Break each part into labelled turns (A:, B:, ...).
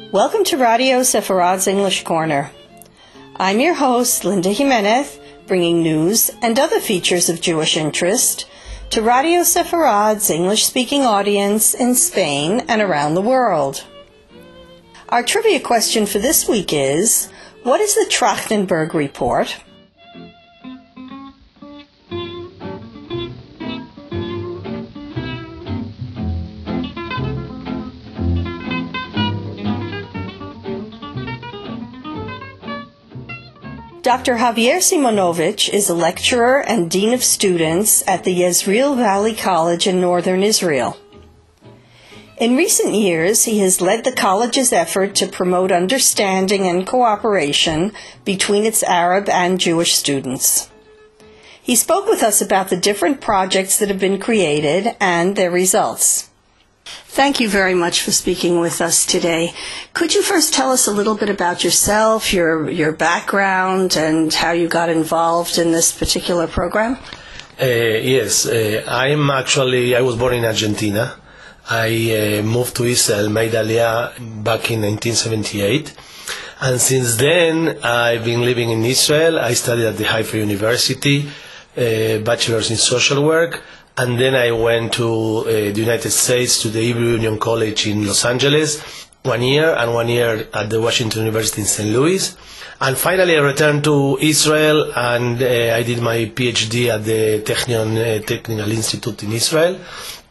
A: Welcome to Radio Sepharad's English Corner. I'm your host, Linda Jimenez, bringing news and other features of Jewish interest to Radio Sepharad's English-speaking audience in Spain and around the world. Our trivia question for this week is, what is the Trachtenberg Report? Dr. Javier Simonovich is a lecturer and dean of students at the Yezreel Valley College in northern Israel. In recent years, he has led the college's effort to promote understanding and cooperation between its Arab and Jewish students. He spoke with us about the different projects that have been created and their results. Thank you very much for speaking with us today. Could you first tell us a little bit about yourself, your background, and how you got involved in this particular program?
B: Yes, I was born in Argentina. I moved to Israel, made Aliyah back in 1978. And since then, I've been living in Israel. I studied at the Haifa University, bachelor's in social work. And then I went to the United States to the Hebrew Union College in Los Angeles, 1 year, and 1 year at the Washington University in St. Louis. And finally I returned to Israel and I did my PhD at the Technion Technical Institute in Israel.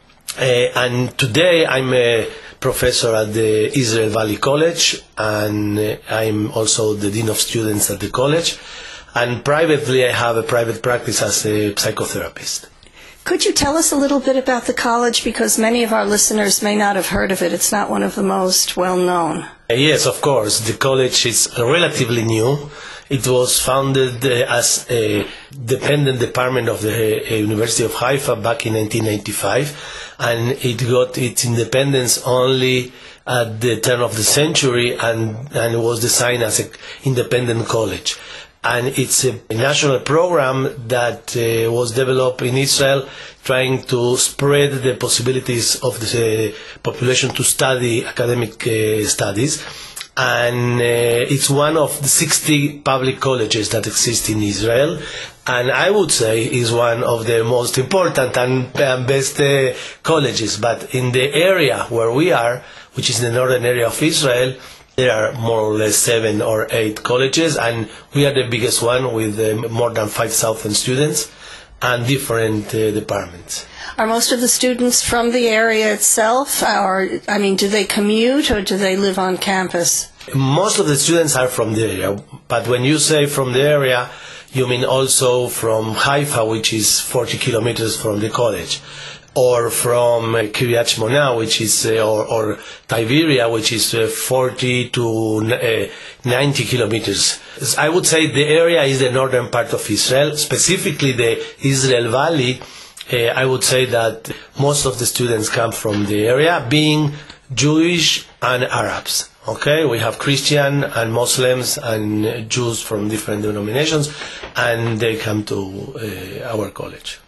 B: And today I'm a professor at the Yezreel Valley College, and I'm also the Dean of Students at the college. And privately I have a private practice as a psychotherapist.
A: Could you tell us a little bit about the college, because many of our listeners may not have heard of it. It's not one of the most well-known.
B: Yes, of course. The college is relatively new. It was founded as a dependent department of the University of Haifa back in 1995, and it got its independence only at the turn of the century, and it was designed as an independent college. And it's a national program that was developed in Israel, trying to spread the possibilities of the population to study academic studies. And it's one of the 60 public colleges that exist in Israel. And I would say is one of the most important and best colleges. But in the area where we are, which is the northern area of Israel, there are more or less 7 or 8 colleges, and we are the biggest one with more than 5,000 students and different departments.
A: Are most of the students from the area itself, do they commute or do they live on campus?
B: Most of the students are from the area, but when you say from the area, you mean also from Haifa, which is 40 kilometers from the college, or from Kiryat Shmona, which is, or Tiberia, which is 40 to 90 kilometers. I would say the area is the northern part of Israel, specifically the Yezreel Valley. I would say that most of the students come from the area, being Jewish and Arabs. Okay, we have Christian and Muslims and Jews from different denominations, and they come to our college.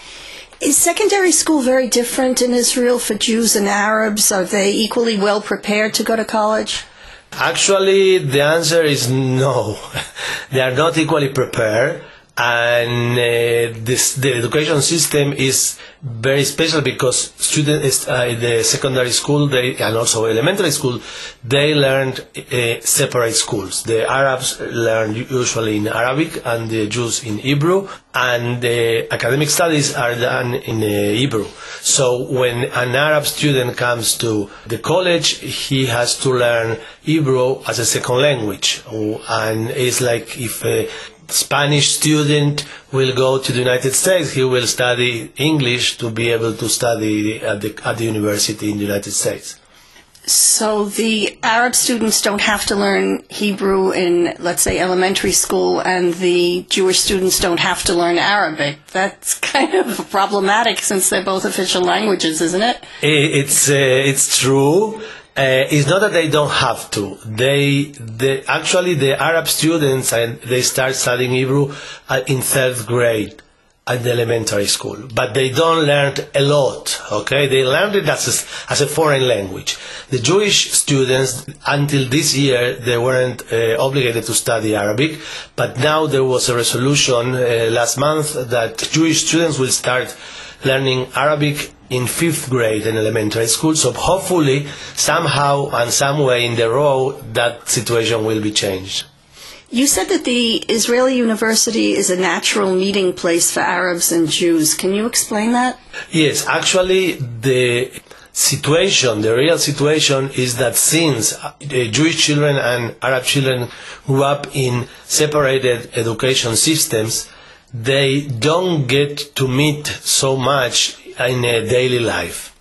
A: Is secondary school very different in Israel for Jews and Arabs? Are they equally well prepared to go to college?
B: Actually, the answer is no. They are not equally prepared, and the education system is very special because students in the secondary school and also elementary school, they learned separate schools. The Arabs learn usually in Arabic and the Jews in Hebrew, and the academic studies are done in Hebrew. So when an Arab student comes to the college, he has to learn Hebrew as a second language, and it's like if a Spanish student will go to the United States, he will study English to be able to study at the university in the United States.
A: So the Arab students don't have to learn Hebrew in, let's say, elementary school, and the Jewish students don't have to learn Arabic. That's kind of problematic since they're both official languages, isn't it?
B: It's true. It's not that they don't have to. Actually, the Arab students, they start studying Hebrew in 3rd grade. at the elementary school, but they don't learn a lot, okay? They learned it as a foreign language. The Jewish students, until this year, they weren't obligated to study Arabic, but now there was a resolution last month that Jewish students will start learning Arabic in 5th grade in elementary school, so hopefully, somehow and some way in the road, that situation will be changed.
A: You said that the Israeli University is a natural meeting place for Arabs and Jews. Can you explain that?
B: Yes, actually the real situation is that since Jewish children and Arab children grew up in separated education systems, they don't get to meet so much in a daily life.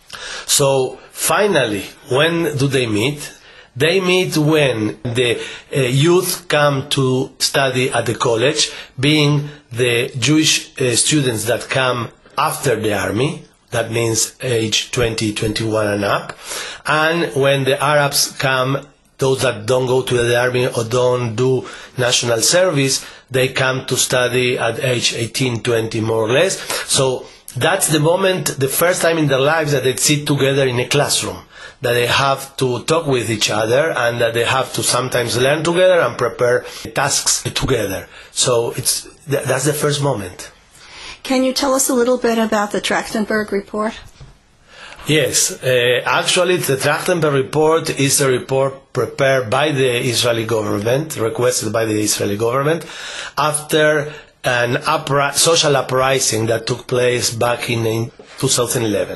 B: So finally, when do they meet? They meet when the youth come to study at the college, being the Jewish students that come after the army, that means age 20, 21 and up, and when the Arabs come, those that don't go to the army or don't do national service, they come to study at age 18, 20 more or less. So that's the moment, the first time in their lives that they sit together in a classroom, that they have to talk with each other and that they have to sometimes learn together and prepare tasks together. So that's the first moment.
A: Can you tell us a little bit about the Trachtenberg Report?
B: Yes, actually the Trachtenberg Report is a report prepared by the Israeli government, requested by the Israeli government, after an social uprising that took place back in 2011.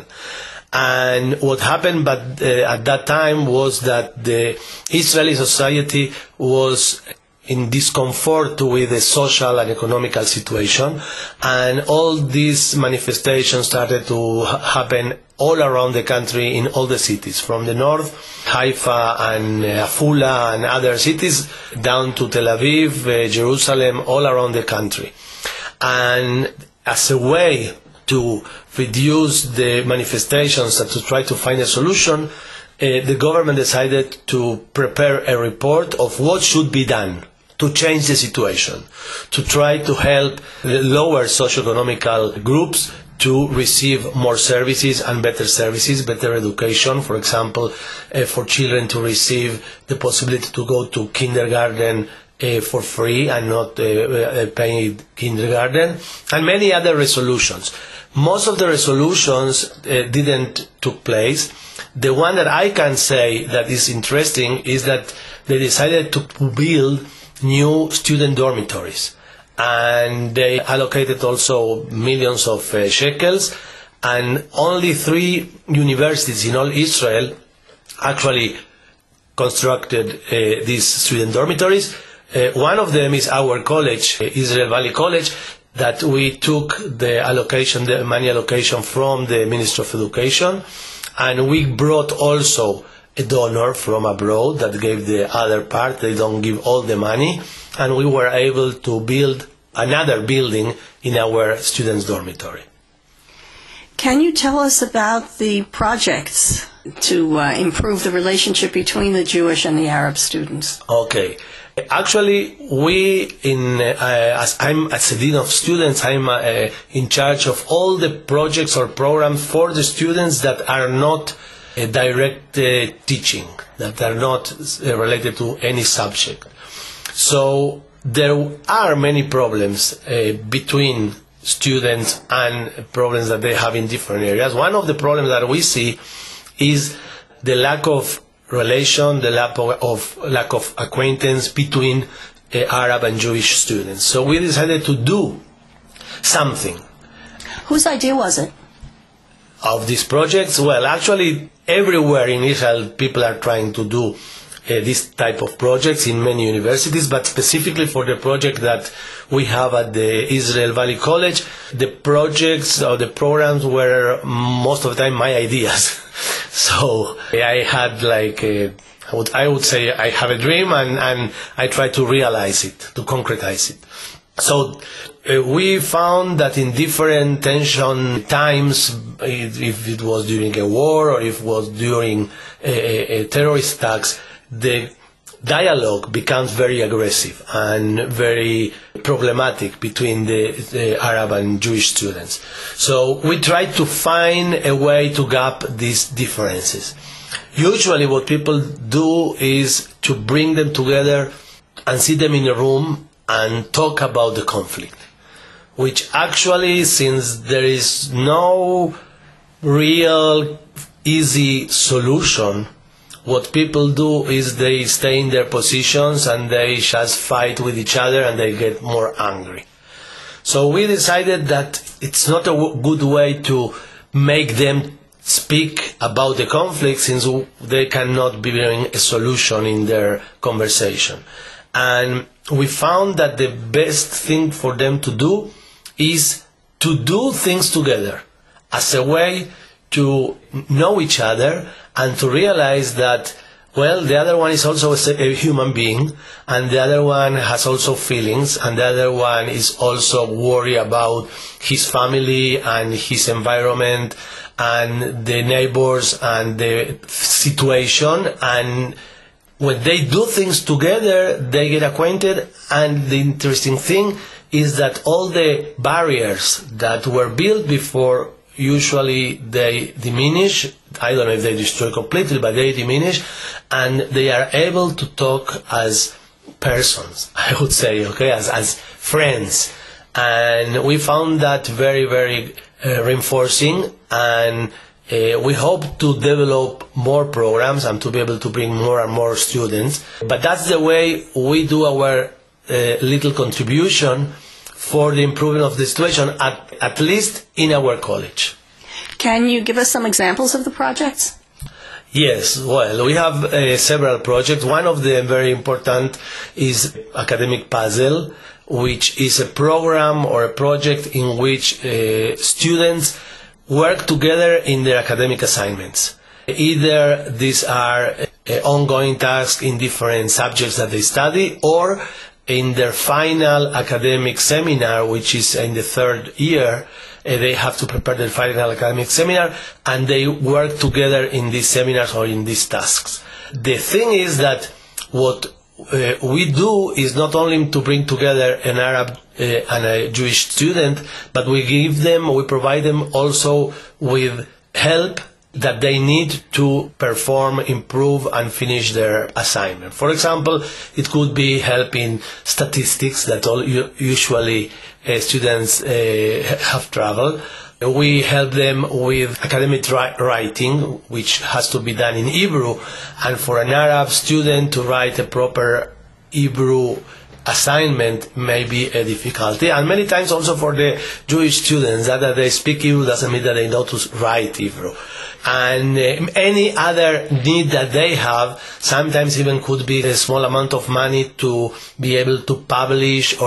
B: And what happened at that time was that the Israeli society was in discomfort with the social and economical situation, and all these manifestations started to happen all around the country in all the cities, from the north, Haifa and Afula and other cities, down to Tel Aviv, Jerusalem, all around the country. And as a way to reduce the manifestations and to try to find a solution, the government decided to prepare a report of what should be done to change the situation, to try to help the lower socioeconomical groups to receive more services and better services, better education, for example, for children to receive the possibility to go to kindergarten for free and not paid kindergarten, and many other resolutions. Most of the resolutions didn't took place. The one that I can say that is interesting is that they decided to build new student dormitories, and they allocated also millions of shekels, and only 3 universities in all Israel actually constructed these student dormitories. One of them is our college, Israel Valley College, that we took the money allocation from the Ministry of Education, and we brought also a donor from abroad that gave the other part. They don't give all the money, and we were able to build another building in our students' dormitory.
A: Can you tell us about the projects to improve the relationship between the Jewish and the Arab students?
B: Okay. Actually, as a dean of students, I'm in charge of all the projects or programs for the students that are not direct teaching, that are not related to any subject. So there are many problems between students and problems that they have in different areas. One of the problems that we see is the lack of relation, the lack of acquaintance between Arab and Jewish students. So we decided to do something.
A: Whose idea was it?
B: Of these projects? Well, actually, everywhere in Israel, people are trying to do this type of projects in many universities, but specifically for the project that we have at the Israel Valley College, the projects or the programs were most of the time my ideas. So I had I would say I have a dream and I try to realize it, to concretize it. So we found that in different tension times, if it was during a war or if it was during terrorist attacks, the dialogue becomes very aggressive and very problematic between the Arab and Jewish students. So we try to find a way to gap these differences. Usually what people do is to bring them together and sit them in a room and talk about the conflict, which actually, since there is no real easy solution, what people do is they stay in their positions and they just fight with each other and they get more angry. So we decided that it's not a good way to make them speak about the conflict, since they cannot bring a solution in their conversation. And we found that the best thing for them to do is to do things together as a way to know each other and to realize that, well, the other one is also a human being, and the other one has also feelings, and the other one is also worried about his family and his environment and the neighbors and the situation. And when they do things together, they get acquainted, and the interesting thing is that all the barriers that were built before, usually they diminish. I don't know if they destroy completely, but they diminish, and they are able to talk as persons, I would say, okay, as friends. And we found that very, very reinforcing, and we hope to develop more programs and to be able to bring more and more students. But that's the way we do our little contribution for the improvement of the situation, at least in our college.
C: Can you give us some examples of the projects?
B: Yes, well, we have several projects. One of them, very important, is Academic Puzzle, which is a program or a project in which students work together in their academic assignments. Either these are ongoing tasks in different subjects that they study, or in their final academic seminar, which is in the third year, they have to prepare their final academic seminar, and they work together in these seminars or in these tasks. The thing is that what we do is not only to bring together an Arab and a Jewish student, but we provide them also with help that they need to perform, improve, and finish their assignment. For example, it could be help in statistics that usually students have trouble. We help them with academic writing, which has to be done in Hebrew, and for an Arab student to write a proper Hebrew assignment may be a difficulty. And many times also for the Jewish students, that they speak Hebrew doesn't mean that they know to write Hebrew. And any other need that they have, sometimes even could be a small amount of money to be able to publish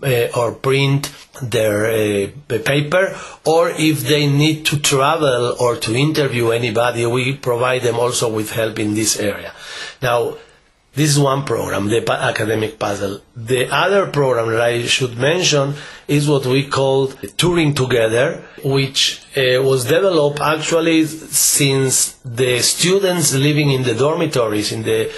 B: or print their paper, or if they need to travel or to interview anybody, we provide them also with help in this area. Now, this is one program, the Academic Puzzle. The other program that I should mention is what we call Touring Together, which was developed actually since the students living in the dormitories,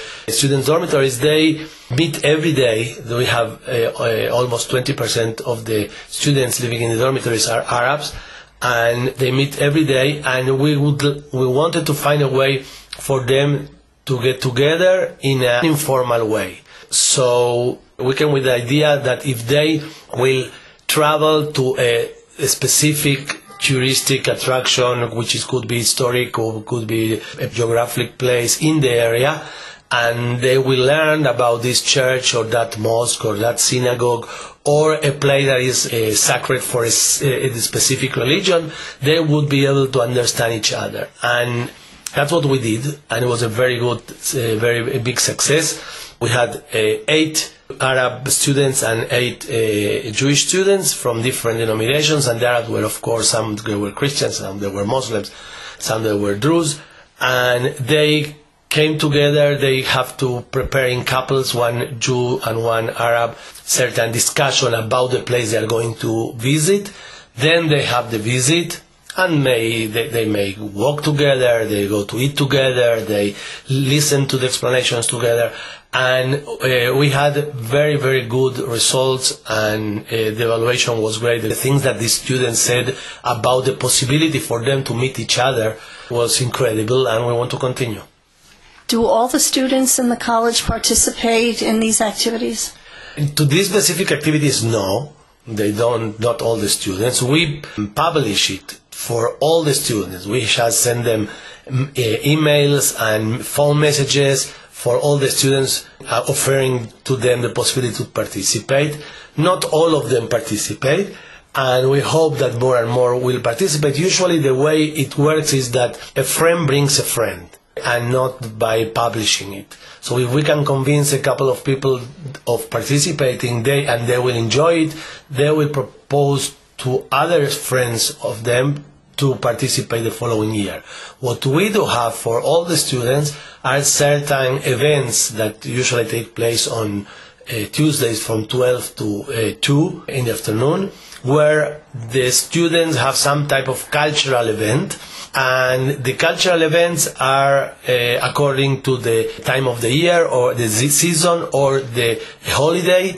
B: they meet every day. We have almost 20% of the students living in the dormitories are Arabs, and they meet every day, and we wanted to find a way for them to get together in an informal way. So we came with the idea that if they will travel to a specific touristic attraction, which could be historic or could be a geographic place in the area, and they will learn about this church or that mosque or that synagogue or a place that is sacred for a specific religion, they would be able to understand each other. And that's what we did, and it was a very good, very big success. We had 8 Arab students and 8 Jewish students from different denominations, and the Arabs were, of course, some they were Christians, some they were Muslims, some they were Druze, and they came together. They have to prepare in couples, one Jew and one Arab, certain discussion about the place they are going to visit. Then they have the visit, And they may walk together, they go to eat together, they listen to the explanations together. And we had very, very good results, and the evaluation was great. The things that the students said about the possibility for them to meet each other was incredible, and we want to continue.
C: Do all the students in the college participate in these activities?
B: To these specific activities, no. They don't, not all the students. We publish it for all the students. We shall send them emails and phone messages for all the students, offering to them the possibility to participate. Not all of them participate, and we hope that more and more will participate. Usually the way it works is that a friend brings a friend, and not by publishing it. So if we can convince a couple of people of participating, they will enjoy it, they will propose to other friends of them to participate the following year. What we do have for all the students are certain events that usually take place on Tuesdays from 12 to 2 in the afternoon, where the students have some type of cultural event. And the cultural events are according to the time of the year, or the season, or the holiday,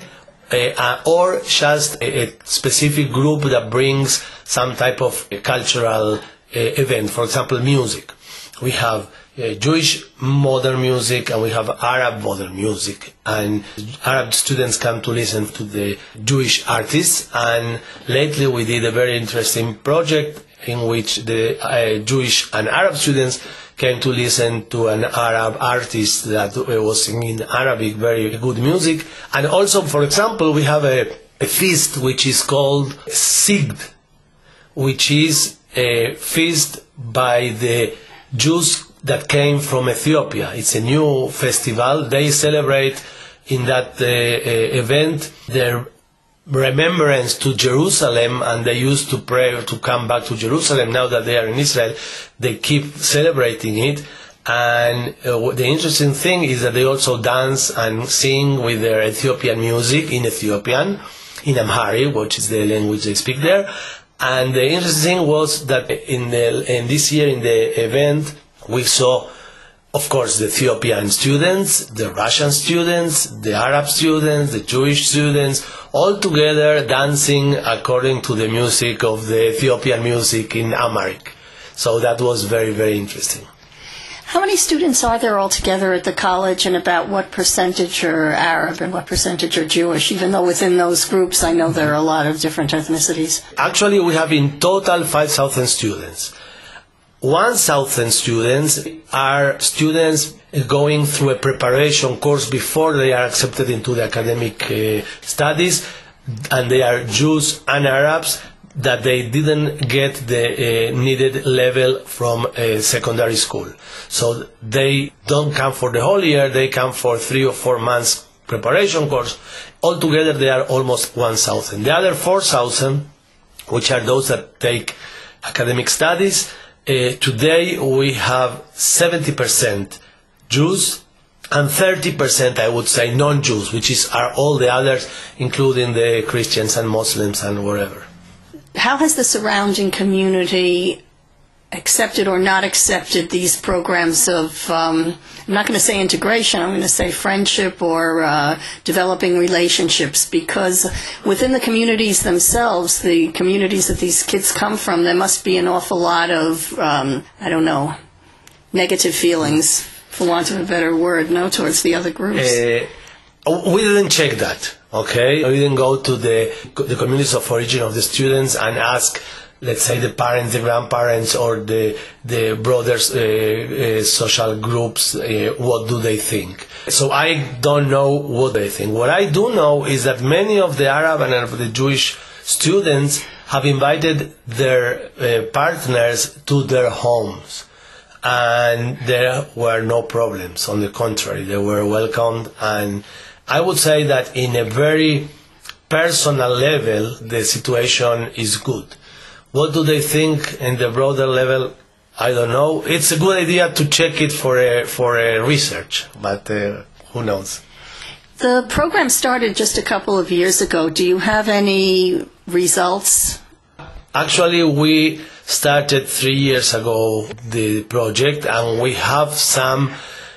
B: or just a specific group that brings some type of cultural event. For example, music. We have Jewish modern music, and we have Arab modern music, and Arab students come to listen to the Jewish artists. And lately we did a very interesting project in which the Jewish and Arab students came to listen to an Arab artist that was singing Arabic, very good music. And also, for example, we have a feast which is called Sigd, which is a feast by the Jews that came from Ethiopia. It's a new festival. They celebrate in that event their remembrance to Jerusalem, and they used to pray to come back to Jerusalem. Now that they are in Israel, they keep celebrating it. And the interesting thing is that they also dance and sing with their Ethiopian music in Ethiopian, in Amharic, which is the language they speak there. And the interesting thing was that in this year in the event, we saw, of course, the Ethiopian students, the Russian students, the Arab students, the Jewish students, all together dancing according to the music of the Ethiopian music in Amharic. So that was very, very interesting.
C: How many students are there altogether at the college, and about what percentage are Arab and what percentage are Jewish? Even though within those groups I know there are a lot of different ethnicities.
B: Actually, we have in total 5,000 students. 1,000 students are students going through a preparation course before they are accepted into the academic studies, and they are Jews and Arabs that they didn't get the needed level from secondary school. So they don't come for the whole year, they come for 3 or 4 months preparation course. Altogether they are almost 1,000. The other 4,000, which are those that take academic studies, today we have 70% Jews and 30%, I would say, non-Jews, which are all the others, including the Christians and Muslims and wherever.
C: How has the surrounding community accepted or not accepted these programs of, I'm not going to say integration, I'm going to say friendship or developing relationships? Because within the communities themselves, the communities that these kids come from, there must be an awful lot of, negative feelings, for want of a better word, towards the other groups.
B: We didn't check that, okay? We didn't go to the communities of origin of the students and ask, let's say, the parents, the grandparents, or the brothers' social groups, what do they think. So I don't know what they think. What I do know is that many of the Arab and the Jewish students have invited their partners to their homes. And there were no problems. On the contrary, they were welcomed. And I would say that in a very personal level, the situation is good. What do they think in the broader level? I don't know. It's a good idea to check it for a research, but who knows?
C: The program started just a couple of years ago. Do you have any results?
B: Actually, we started 3 years ago the project, and we have some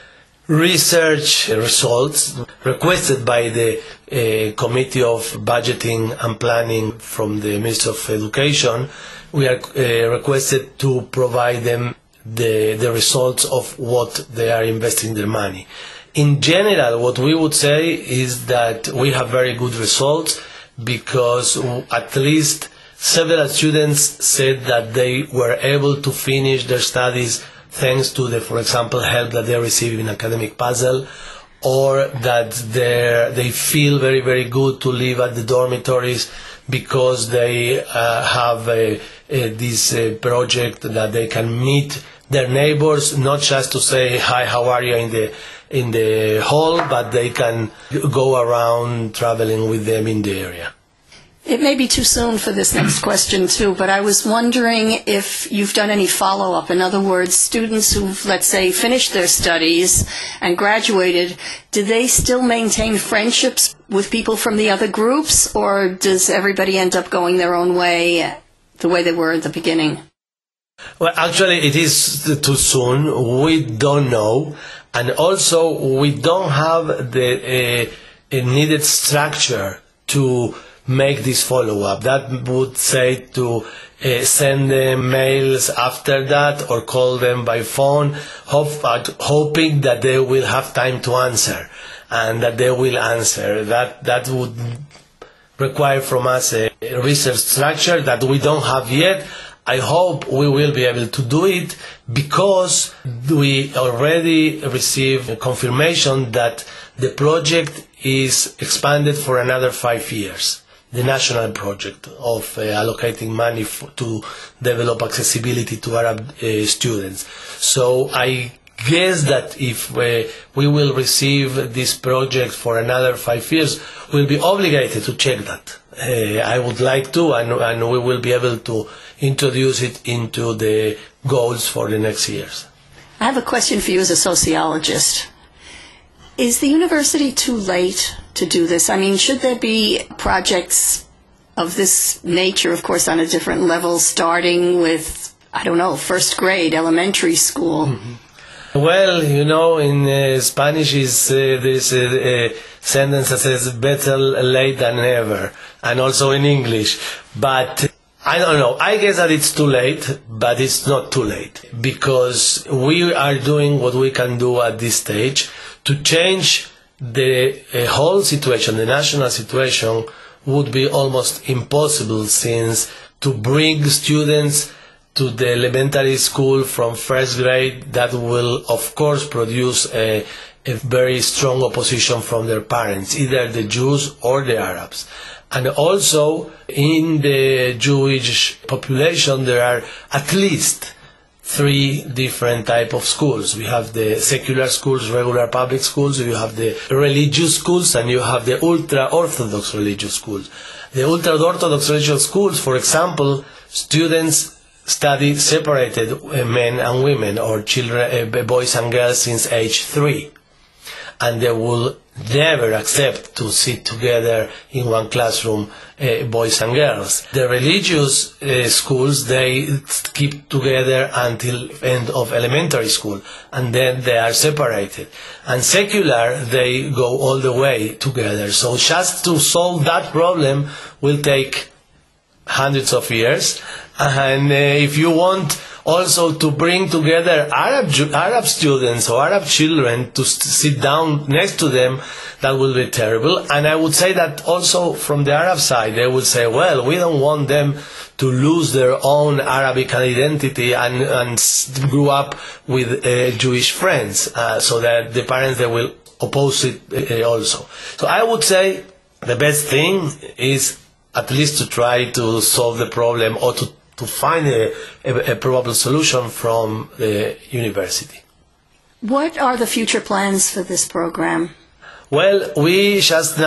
B: research results requested by the Committee of Budgeting and Planning from the Ministry of Education. We are requested to provide them the results of what they are investing their money. In general, what we would say is that we have very good results, because at least several students said that they were able to finish their studies thanks to the, for example, help that they receive in Academic Puzzle, or that they feel very, very good to live at the dormitories because they have this project that they can meet their neighbors, not just to say, hi, how are you in the hall, but they can go around traveling with them in the area.
C: It may be too soon for this next question, too, but I was wondering if you've done any follow-up. In other words, students who've, let's say, finished their studies and graduated, do they still maintain friendships with people from the other groups, or does everybody end up going their own way, the way they were at the beginning?
B: Well, actually, it is too soon. We don't know. And also, we don't have the needed structure to make this follow-up. That would say to send them mails after that or call them by phone, hoping that they will have time to answer and that they will answer. That would require from us a research structure that we don't have yet. I hope we will be able to do it, because we already received confirmation that the project is expanded for another 5 years. The national project of allocating money to develop accessibility to Arab students. So I guess that if we will receive this project for another 5 years, we'll be obligated to check that. I would like to, and we will be able to introduce it into the goals for the next years.
C: I have a question for you as a sociologist. Is the university too late to do this? I mean, should there be projects of this nature, of course, on a different level, starting with, I don't know, first grade, elementary school?
B: Mm-hmm. Well, you know, in Spanish is this sentence that says better late than never, and also in English. But I don't know. I guess that it's too late, but it's not too late, because we are doing what we can do at this stage to change the whole situation. The national situation would be almost impossible, since to bring students to the elementary school from first grade, that will of course produce a very strong opposition from their parents, either the Jews or the Arabs. And also in the Jewish population there are at least 3 different types of schools. We have the secular schools, regular public schools, you have the religious schools, and you have the ultra-Orthodox religious schools. The ultra-Orthodox religious schools, for example, students study separated men and women, or children, boys and girls, since age 3. And they will never accept to sit together in one classroom, boys and girls. The religious schools, they keep together until end of elementary school, and then they are separated. And secular, they go all the way together. So just to solve that problem will take hundreds of years. And if you want also to bring together Arab students or Arab children to sit down next to them, that will be terrible. And I would say that also from the Arab side, they would say, well, we don't want them to lose their own Arabic identity and grow up with Jewish friends, so that the parents, they will oppose it also. So I would say the best thing is at least to try to solve the problem, or to find a probable solution from the university.
C: What are the future plans for this program?
B: Well, we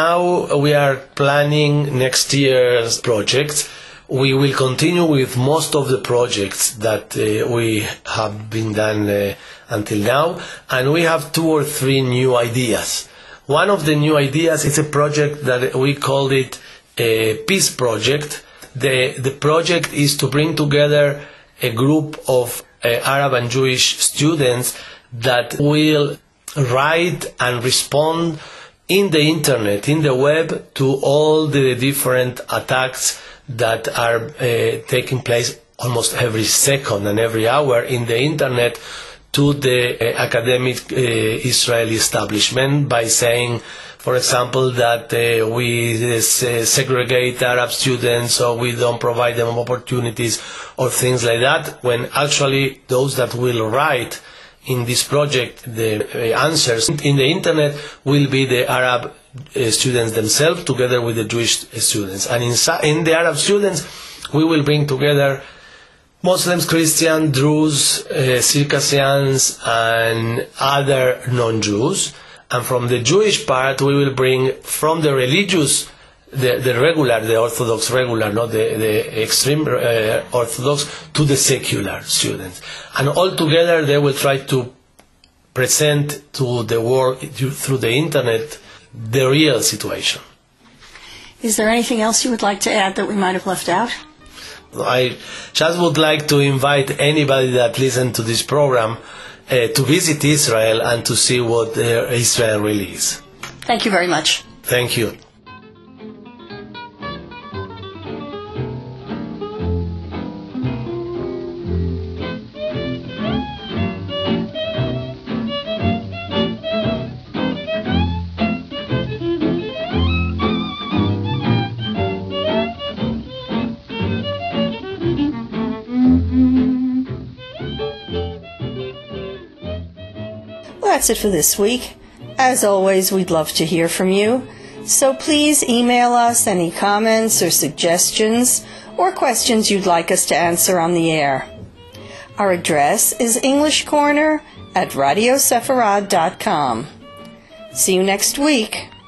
B: are planning next year's project. We will continue with most of the projects that we have been done until now, and we have 2 or 3 new ideas. One of the new ideas is a project that we called it a peace project. The project is to bring together a group of Arab and Jewish students that will write and respond in the internet, in the web, to all the different attacks that are taking place almost every second and every hour in the internet to the academic Israeli establishment by saying, for example, that we segregate Arab students or we don't provide them opportunities or things like that, when actually those that will write in this project the answers in the internet will be the Arab students themselves together with the Jewish students. And in the Arab students we will bring together Muslims, Christians, Druze, Circassians and other non-Jews. And from the Jewish part we will bring from the religious, the regular, the Orthodox regular, not the extreme Orthodox, to the secular students. And all together they will try to present to the world through the internet the real situation.
C: Is there anything else you would like to add that we might have left out?
B: I just would like to invite anybody that listens to this program to visit Israel and to see what Israel really is.
C: Thank you very much.
B: Thank you.
A: That's it for this week. As always, we'd love to hear from you. So please email us any comments or suggestions or questions you'd like us to answer on the air. Our address is englishcorner@radiosefarad.com. See you next week.